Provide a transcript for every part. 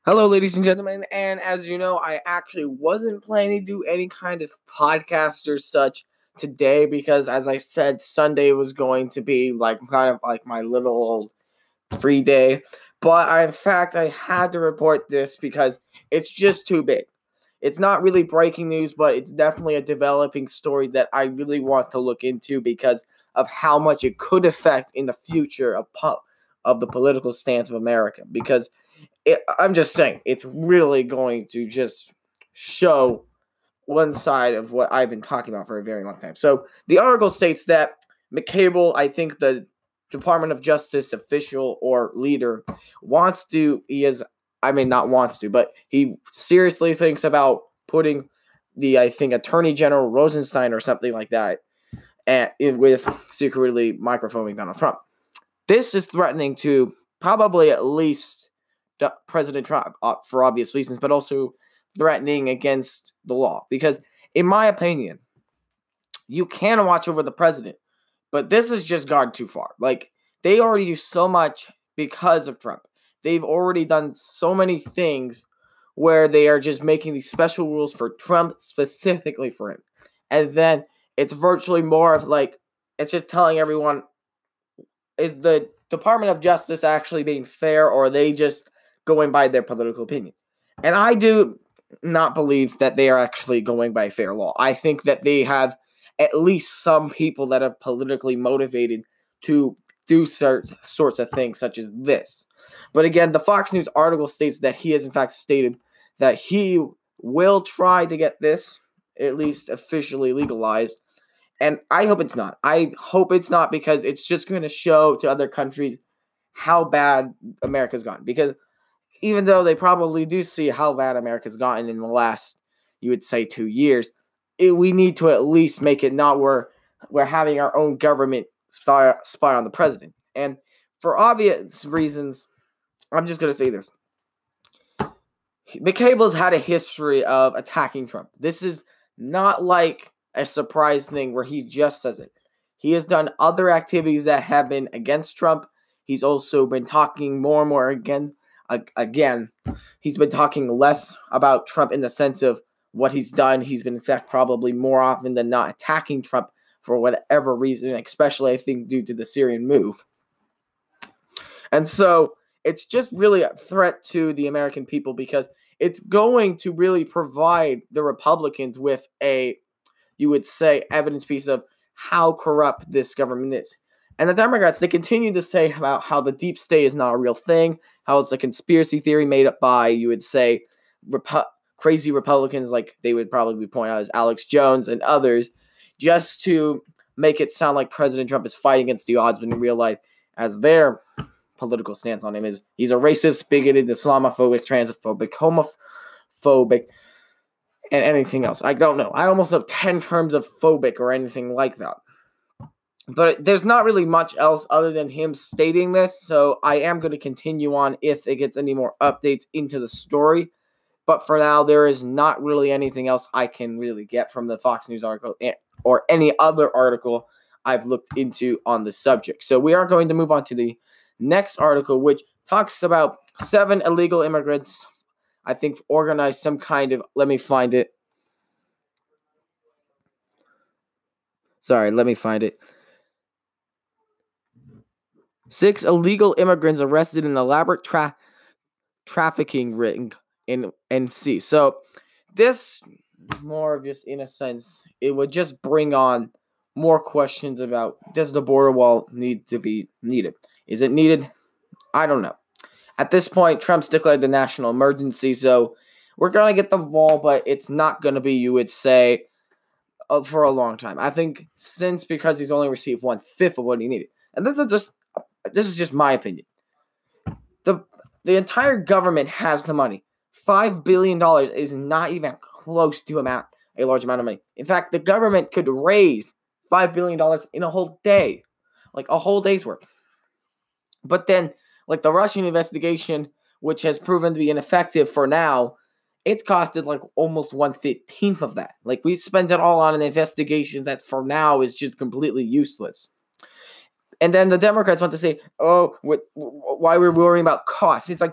Hello, ladies and gentlemen, and as you know, I actually wasn't planning to do any kind of podcast or such today because, as I said, Sunday was going to be kind of like my little old free day. But in fact, I had to report this because it's just too big. It's not really breaking news, but it's definitely a developing story that I really want to look into because of how much it could affect in the future of the political stance of America. Because I'm just saying, it's really going to just show one side of what I've been talking about for a very long time. So the article states that McCabe, I think the Department of Justice official or leader, not wants to, but he seriously thinks about putting I think, Attorney General Rosenstein or something like that with secretly microphoning Donald Trump. This is threatening to probably at least President Trump for obvious reasons, but also threatening against the law. Because, in my opinion, you can watch over the president, but this has just gone too far. Like, they already do so much because of Trump. They've already done so many things where they are just making these special rules for Trump, specifically for him. And then it's virtually more of it's just telling everyone, is the Department of Justice actually being fair, or are they just going by their political opinion? And I do not believe that they are actually going by fair law. I think that they have at least some people that are politically motivated to do sorts of things such as this. But again, the Fox News article states that he has in fact stated that he will try to get this at least officially legalized. And I hope it's not. I hope it's not, because it's just going to show to other countries how bad America's gotten. Because even though they probably do see how bad America's gotten in the last, you would say, 2 years, we need to at least make it not where we're having our own government spy on the president. And for obvious reasons, I'm just going to say this. McCabe's had a history of attacking Trump. This is not like a surprise thing where he just says it. He has done other activities that have been against Trump. He's also been talking more and more again. He's been talking less about Trump in the sense of what he's done. He's been, in fact, probably more often than not attacking Trump for whatever reason, especially, I think, due to the Syrian move. And so it's just really a threat to the American people, because it's going to really provide the Republicans with you would say, evidence piece of how corrupt this government is. And the Democrats, they continue to say about how the deep state is not a real thing, how it's a conspiracy theory made up by, you would say, crazy Republicans, like they would probably point out as Alex Jones and others, just to make it sound like President Trump is fighting against the odds, when in real life, as their political stance on him is, he's a racist, bigoted, Islamophobic, transphobic, homophobic, and anything else. I don't know. I almost know 10 terms of phobic or anything like that. But there's not really much else other than him stating this, so I am going to continue on if it gets any more updates into the story. But for now, there is not really anything else I can really get from the Fox News article or any other article I've looked into on the subject. So we are going to move on to the next article, which talks about 7 illegal immigrants, I think, organized some kind of, let me find it. 6 illegal immigrants arrested in an elaborate trafficking ring in NC. So this, more of just in a sense, it would just bring on more questions about, does the border wall need to be needed? Is it needed? I don't know. At this point, Trump's declared the national emergency, so we're going to get the wall, but it's not going to be, you would say, for a long time. I think because he's only received 1/5 of what he needed. And this is just my opinion. The entire government has the money. $5 billion is not even close to a large amount of money. In fact, the government could raise $5 billion in a whole day. Like a whole day's work. But then, like the Russian investigation, which has proven to be ineffective for now, it's costed like almost 1/15 of that. Like, we spent it all on an investigation that for now is just completely useless. And then the Democrats want to say, why we're worrying about costs. It's like,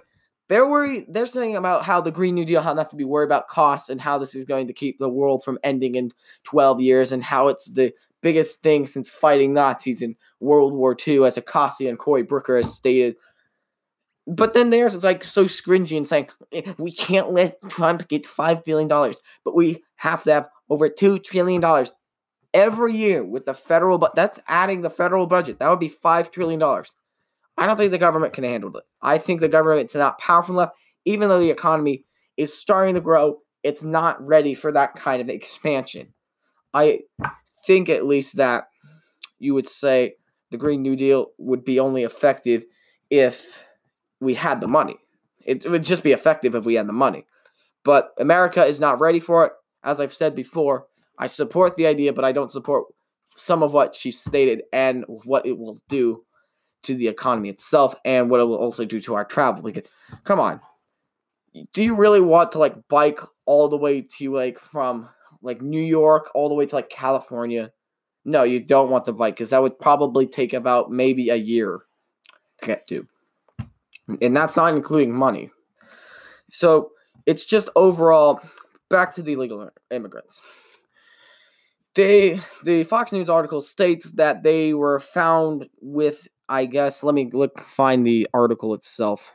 They're saying about how the Green New Deal, how not to be worried about costs and how this is going to keep the world from ending in 12 years and how it's the biggest thing since fighting Nazis in World War II, as Acacia and Cory Booker has stated. But then there's like so scringy and saying, we can't let Trump get $5 billion, but we have to have over $2 trillion every year with the federal, but that's adding the federal budget. That would be $5 trillion. I don't think the government can handle it. I think the government's not powerful enough. Even though the economy is starting to grow, it's not ready for that kind of expansion. I think at least that you would say the Green New Deal would be only effective if we had the money. It would just be effective if we had the money. But America is not ready for it. As I've said before, I support the idea, but I don't support some of what she stated and what it will do to the economy itself and what it will also do to our travel. Because, come on, do you really want to like bike all the way to like from like New York all the way to like California? No, you don't want the bike because that would probably take about maybe a year to get to. And that's not including money. So it's just overall back to the illegal immigrants. The Fox News article states that they were found with, I guess, let me find the article itself.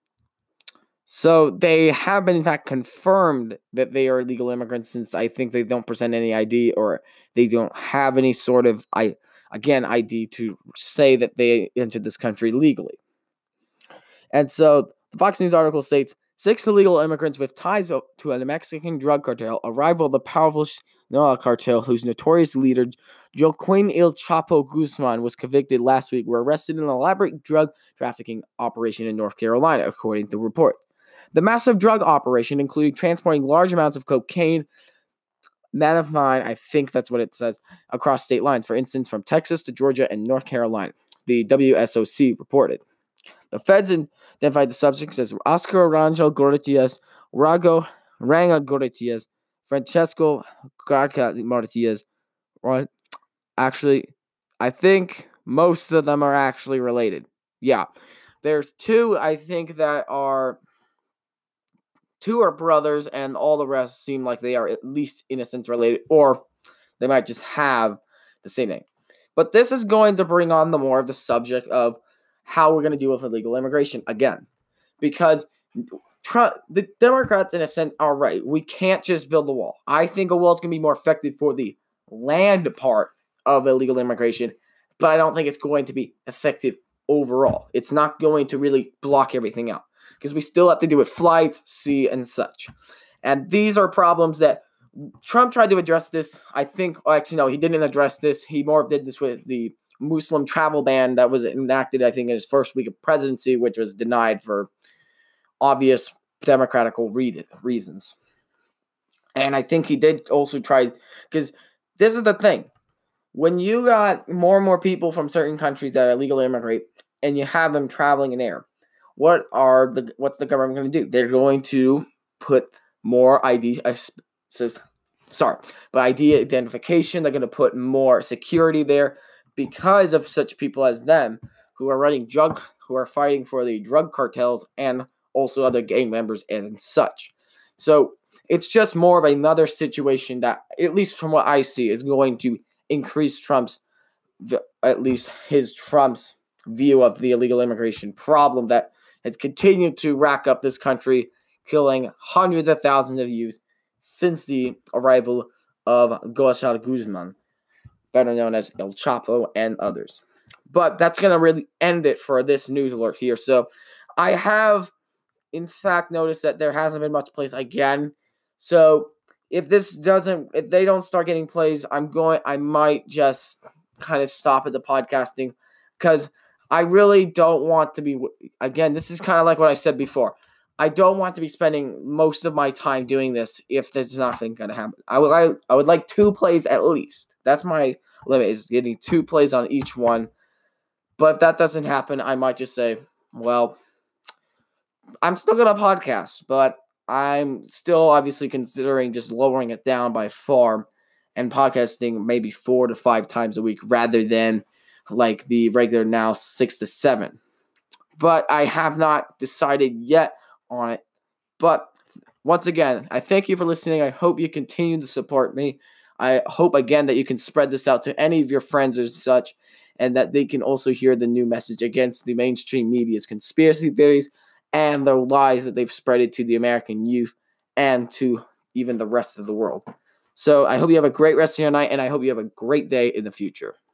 So they have been, in fact, confirmed that they are illegal immigrants since I think they don't present any ID or they don't have any sort of, ID to say that they entered this country legally. And so the Fox News article states, 6 illegal immigrants with ties to a Mexican drug cartel, a rival of the powerful Sinaloa cartel, whose notorious leader, Joaquin El Chapo Guzman, was convicted last week, were arrested in an elaborate drug trafficking operation in North Carolina, according to reports. The massive drug operation included transporting large amounts of cocaine, methamphetamine, I think that's what it says, across state lines, for instance, from Texas to Georgia and North Carolina, the WSOC reported. The feds identified the subjects as Oscar Rangel Gortias, Ranga Gortias, Francesco Garca Martias. Right? Actually, I think most of them are actually related. Yeah. There's 2, I think, that are... 2 are brothers, and all the rest seem like they are at least in a sense related, or they might just have the same name. But this is going to bring on the more of the subject of how we're going to deal with illegal immigration again. Because the Democrats, in a sense, are right. We can't just build a wall. I think a wall is going to be more effective for the land part of illegal immigration, but I don't think it's going to be effective overall. It's not going to really block everything out because we still have to do with flights, sea, and such. And these are problems that Trump tried to address this. I think, he didn't address this. He more did this with the Muslim travel ban that was enacted, I think, in his first week of presidency, which was denied for obvious democratical reasons. And I think he did also try, because this is the thing. When you got more and more people from certain countries that illegally immigrate, and you have them traveling in air, what's the government going to do? They're going to put more ID identification. They're going to put more security there because of such people as them who are fighting for the drug cartels and also other gang members and such. So it's just more of another situation that, at least from what I see, is going to increase Trump's view of the illegal immigration problem that has continued to rack up this country, killing hundreds of thousands of youths since the arrival of Joaquin Guzman, better known as El Chapo, and others. But that's going to really end it for this news alert here. So I have, in fact, noticed that there hasn't been much plays again. So if they don't start getting plays, I might just kind of stop at the podcasting because I really don't want to be, again, this is kind of like what I said before. I don't want to be spending most of my time doing this if there's nothing going to happen. I would like 2 plays at least. That's my limit, is getting 2 plays on each one. But if that doesn't happen, I might just say, well, I'm still going to podcast, but I'm still obviously considering just lowering it down by far and podcasting maybe 4 to 5 times a week rather than like the regular now 6 to 7. But I have not decided yet on it. But once again, I thank you for listening. I hope you continue to support me. I hope again that you can spread this out to any of your friends or such, and that they can also hear the new message against the mainstream media's conspiracy theories and the lies that they've spreaded to the American youth and to even the rest of the world. So I hope you have a great rest of your night, and I hope you have a great day in the future.